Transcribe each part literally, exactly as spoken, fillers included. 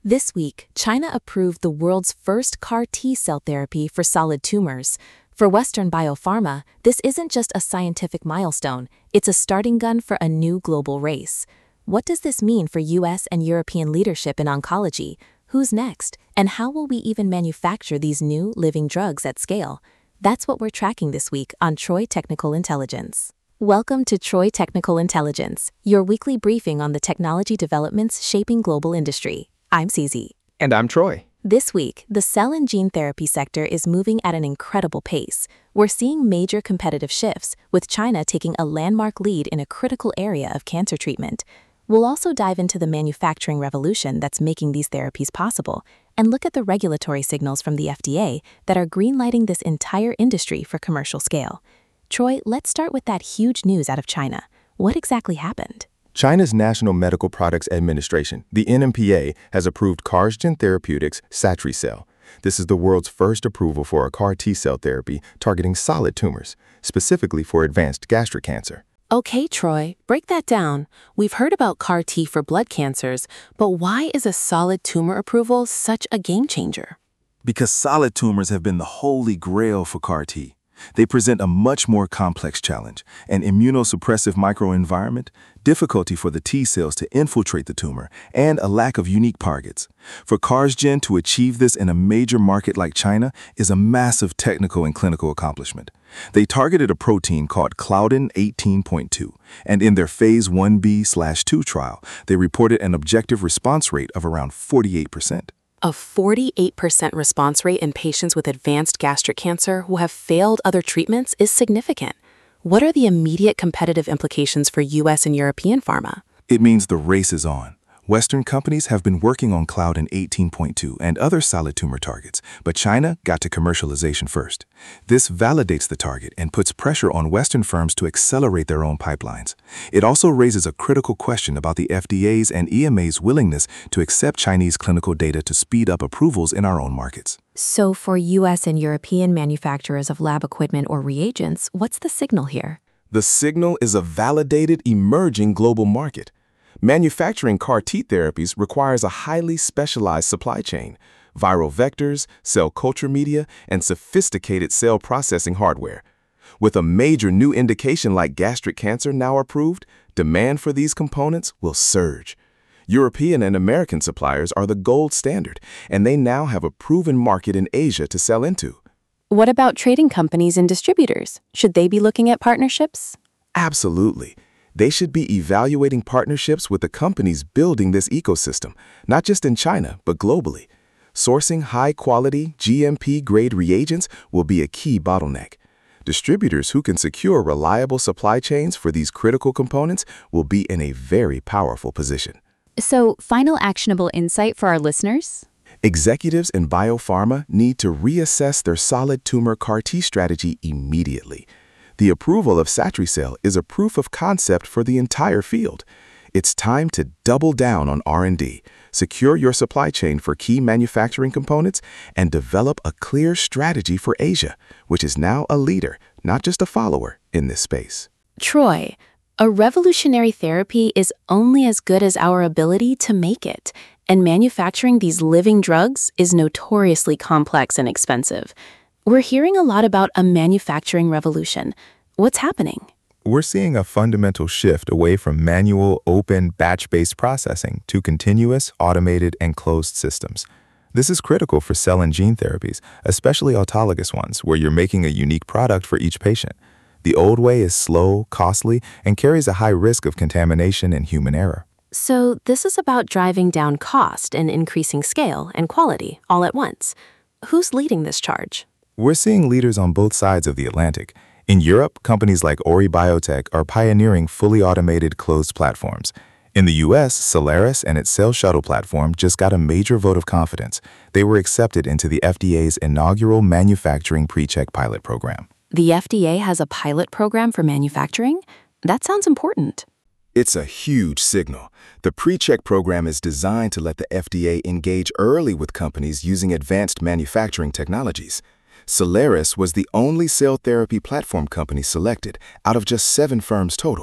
This week, China approved the world's first CAR T-cell therapy for solid tumors. For Western biopharma, this isn't just a scientific milestone, it's a starting gun for a new global race. What does this mean for U S and European leadership in oncology? Who's next? And how will we even manufacture these new, living drugs at scale? That's what we're tracking this week on Troy Technical Intelligence. Welcome to Troy Technical Intelligence, your weekly briefing on the technology developments shaping global industry. I'm Cece. And I'm Troy. This week, the cell and gene therapy sector is moving at an incredible pace. We're seeing major competitive shifts, with China taking a landmark lead in a critical area of cancer treatment. We'll also dive into the manufacturing revolution that's making these therapies possible, and look at the regulatory signals from the F D A that are greenlighting this entire industry for commercial scale. Troy, let's start with that huge news out of China. What exactly happened? China's National Medical Products Administration, the N M P A, has approved CARsgen Therapeutics' SatriCell. This is the world's first approval for a CAR T-cell therapy targeting solid tumors, specifically for advanced gastric cancer. Okay, Troy, break that down. We've heard about CAR T for blood cancers, but why is a solid tumor approval such a game changer? Because solid tumors have been the holy grail for CAR T. They present a much more complex challenge: an immunosuppressive microenvironment, difficulty for the T cells to infiltrate the tumor, and a lack of unique targets. For CARsgen to achieve this in a major market like China is a massive technical and clinical accomplishment. They targeted a protein called Claudin eighteen point two, and in their phase one B two trial, they reported an objective response rate of around forty-eight percent. A forty-eight percent response rate in patients with advanced gastric cancer who have failed other treatments is significant. What are the immediate competitive implications for U S and European pharma? It means the race is on. Western companies have been working on Claudin eighteen point two and other solid tumor targets, but China got to commercialization first. This validates the target and puts pressure on Western firms to accelerate their own pipelines. It also raises a critical question about the F D A's and E M A's willingness to accept Chinese clinical data to speed up approvals in our own markets. So for U S and European manufacturers of lab equipment or reagents, what's the signal here? The signal is a validated, emerging global market. Manufacturing CAR T therapies requires a highly specialized supply chain, viral vectors, cell culture media, and sophisticated cell processing hardware. With a major new indication like gastric cancer now approved, demand for these components will surge. European and American suppliers are the gold standard, and they now have a proven market in Asia to sell into. What about trading companies and distributors? Should they be looking at partnerships? Absolutely. They should be evaluating partnerships with the companies building this ecosystem, not just in China, but globally. Sourcing high-quality, G M P-grade reagents will be a key bottleneck. Distributors who can secure reliable supply chains for these critical components will be in a very powerful position. So, final actionable insight for our listeners? Executives in biopharma need to reassess their solid tumor CAR T strategy immediately. The approval of SatriCell is a proof of concept for the entire field. It's time to double down on R and D, secure your supply chain for key manufacturing components, and develop a clear strategy for Asia, which is now a leader, not just a follower, in this space. Troy, a revolutionary therapy is only as good as our ability to make it, and manufacturing these living drugs is notoriously complex and expensive. We're hearing a lot about a manufacturing revolution. What's happening? We're seeing a fundamental shift away from manual, open, batch-based processing to continuous, automated, and closed systems. This is critical for cell and gene therapies, especially autologous ones, where you're making a unique product for each patient. The old way is slow, costly, and carries a high risk of contamination and human error. So this is about driving down cost and increasing scale and quality all at once. Who's leading this charge? We're seeing leaders on both sides of the Atlantic. In Europe, companies like Ori Biotech are pioneering fully automated closed platforms. In the U S, Solaris and its Cell Shuttle platform just got a major vote of confidence. They were accepted into the F D A's inaugural Manufacturing Pre-Check pilot program. The F D A has a pilot program for manufacturing? That sounds important. It's a huge signal. The pre-check program is designed to let the F D A engage early with companies using advanced manufacturing technologies. Solaris was the only cell therapy platform company selected out of just seven firms total.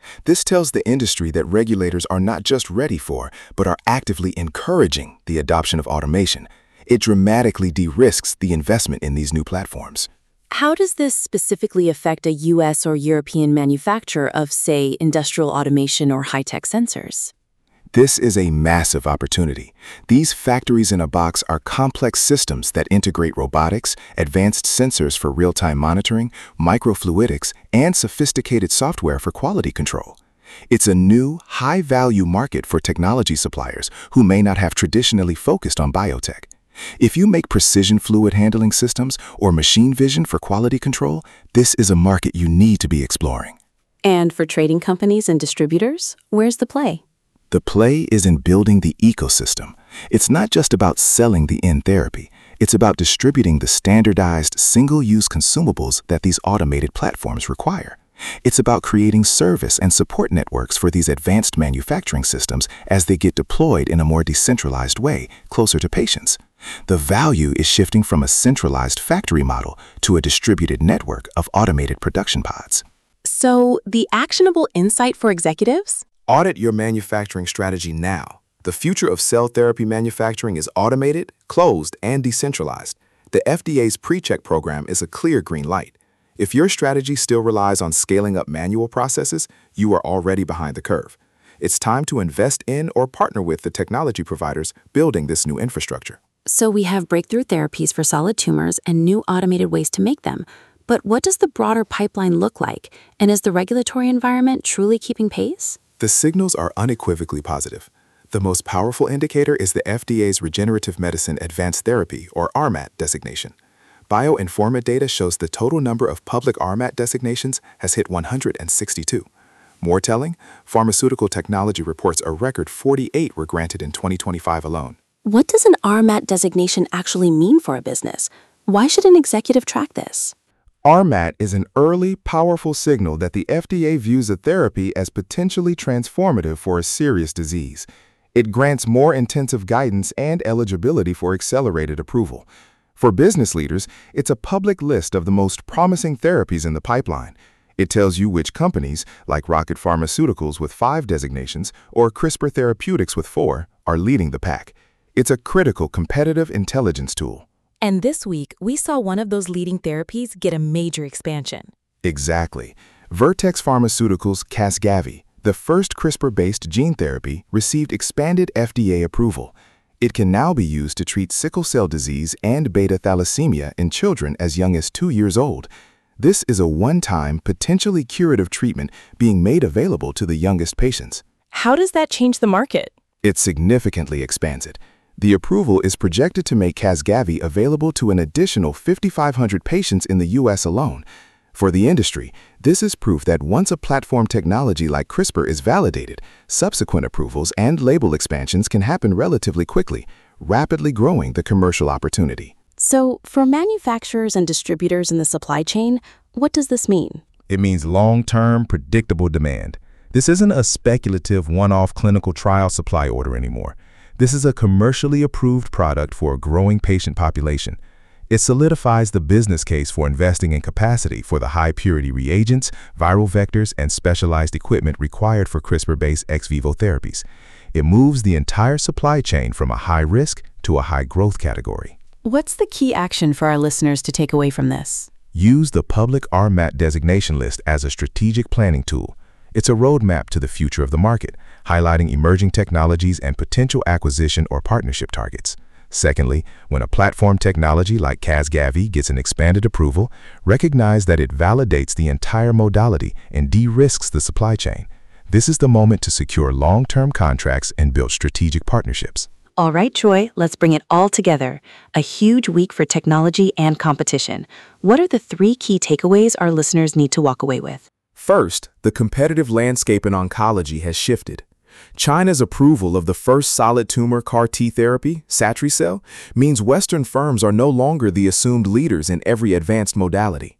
This tells the industry that regulators are not just ready for, but are actively encouraging the adoption of automation. It dramatically de-risks the investment in these new platforms. How does this specifically affect a U S or European manufacturer of, say, industrial automation or high-tech sensors? This is a massive opportunity. These factories in a box are complex systems that integrate robotics, advanced sensors for real-time monitoring, microfluidics, and sophisticated software for quality control. It's a new, high-value market for technology suppliers who may not have traditionally focused on biotech. If you make precision fluid handling systems or machine vision for quality control, this is a market you need to be exploring. And for trading companies and distributors, where's the play? The play is in building the ecosystem. It's not just about selling the end therapy. It's about distributing the standardized, single-use consumables that these automated platforms require. It's about creating service and support networks for these advanced manufacturing systems as they get deployed in a more decentralized way, closer to patients. The value is shifting from a centralized factory model to a distributed network of automated production pods. So, the actionable insight for executives? Audit your manufacturing strategy now. The future of cell therapy manufacturing is automated, closed, and decentralized. The F D A's PreCheck program is a clear green light. If your strategy still relies on scaling up manual processes, you are already behind the curve. It's time to invest in or partner with the technology providers building this new infrastructure. So we have breakthrough therapies for solid tumors and new automated ways to make them. But what does the broader pipeline look like? And is the regulatory environment truly keeping pace? The signals are unequivocally positive. The most powerful indicator is the F D A's Regenerative Medicine Advanced Therapy, or R M A T, designation. BioInforma data shows the total number of public R M A T designations has hit one hundred sixty-two. More telling, Pharmaceutical Technology reports a record forty-eight were granted in twenty twenty-five alone. What does an R M A T designation actually mean for a business? Why should an executive track this? R M A T is an early, powerful signal that the F D A views a therapy as potentially transformative for a serious disease. It grants more intensive guidance and eligibility for accelerated approval. For business leaders, it's a public list of the most promising therapies in the pipeline. It tells you which companies, like Rocket Pharmaceuticals with five designations or CRISPR Therapeutics with four, are leading the pack. It's a critical competitive intelligence tool. And this week, we saw one of those leading therapies get a major expansion. Exactly. Vertex Pharmaceuticals' Casgevy, the first CRISPR-based gene therapy, received expanded F D A approval. It can now be used to treat sickle cell disease and beta thalassemia in children as young as two years old. This is a one-time, potentially curative treatment being made available to the youngest patients. How does that change the market? It significantly expands it. The approval is projected to make Casgevy available to an additional fifty-five hundred patients in the U S alone. For the industry, this is proof that once a platform technology like CRISPR is validated, subsequent approvals and label expansions can happen relatively quickly, rapidly growing the commercial opportunity. So, for manufacturers and distributors in the supply chain, what does this mean? It means long-term, predictable demand. This isn't a speculative one-off clinical trial supply order anymore. This is a commercially approved product for a growing patient population. It solidifies the business case for investing in capacity for the high-purity reagents, viral vectors, and specialized equipment required for CRISPR-based ex vivo therapies. It moves the entire supply chain from a high-risk to a high-growth category. What's the key action for our listeners to take away from this? Use the public R M A T designation list as a strategic planning tool. It's a roadmap to the future of the market, highlighting emerging technologies and potential acquisition or partnership targets. Secondly, when a platform technology like Casgevy gets an expanded approval, recognize that it validates the entire modality and de-risks the supply chain. This is the moment to secure long-term contracts and build strategic partnerships. All right, Troy, let's bring it all together. A huge week for technology and competition. What are the three key takeaways our listeners need to walk away with? First, the competitive landscape in oncology has shifted. China's approval of the first solid tumor CAR T therapy, Satricel, means Western firms are no longer the assumed leaders in every advanced modality.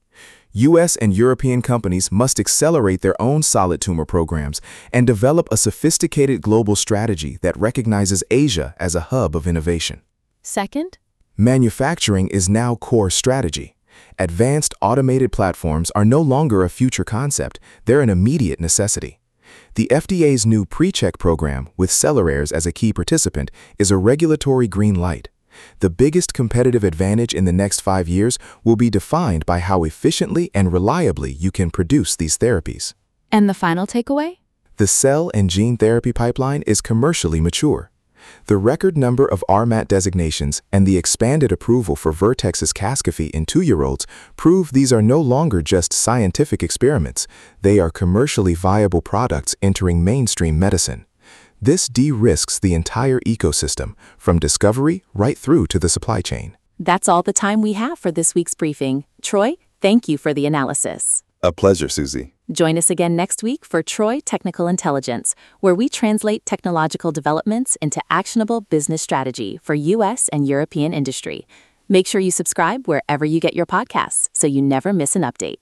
U S and European companies must accelerate their own solid tumor programs and develop a sophisticated global strategy that recognizes Asia as a hub of innovation. Second, manufacturing is now core strategy. Advanced automated platforms are no longer a future concept, they're an immediate necessity. The F D A's new PreCheck program, with Cellares as a key participant, is a regulatory green light. The biggest competitive advantage in the next five years will be defined by how efficiently and reliably you can produce these therapies. And the final takeaway? The cell and gene therapy pipeline is commercially mature. The record number of R M A T designations and the expanded approval for Vertex's Casgevy in two-year-olds prove these are no longer just scientific experiments. They are commercially viable products entering mainstream medicine. This de-risks the entire ecosystem, from discovery right through to the supply chain. That's all the time we have for this week's briefing. Troy, thank you for the analysis. A pleasure, Susie. Join us again next week for Troy Technical Intelligence, where we translate technological developments into actionable business strategy for U S and European industry. Make sure you subscribe wherever you get your podcasts so you never miss an update.